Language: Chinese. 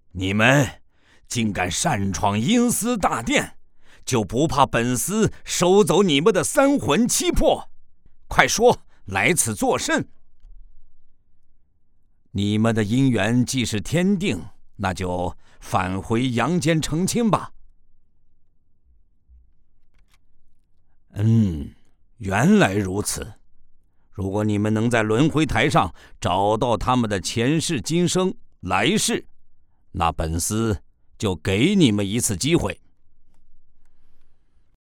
你们竟敢擅闯阴司大殿，就不怕本司收走你们的三魂七魄？快说，来此作甚？你们的姻缘既是天定，那就返回阳间成亲吧。原来如此。如果你们能在轮回台上找到他们的前世今生来世，那本司就给你们一次机会。